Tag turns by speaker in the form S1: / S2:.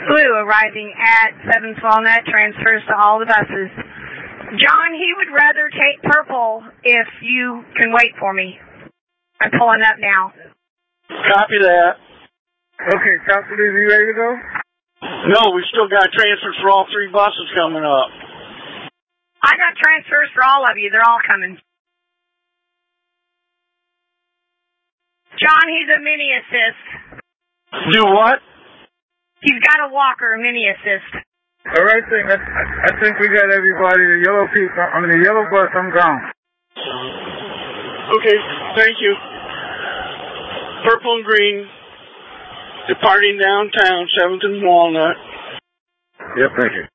S1: Blue arriving at 7th Walnut transfers to all the buses. John, he would rather take purple if you can wait for me. I'm pulling up now.
S2: Copy that.
S3: Okay, Council, are you ready to go?
S2: No, we still got transfers for all 3 buses coming up.
S1: I got transfers for all of you. They're all coming. John, he's a mini assist.
S2: Do what?
S1: He's got a walker, mini assist.
S3: All right, I think we got everybody. The yellow people, the yellow bus, I'm gone.
S2: Okay, thank you. Purple and green, departing downtown, 7th and Walnut.
S3: Yep, thank you.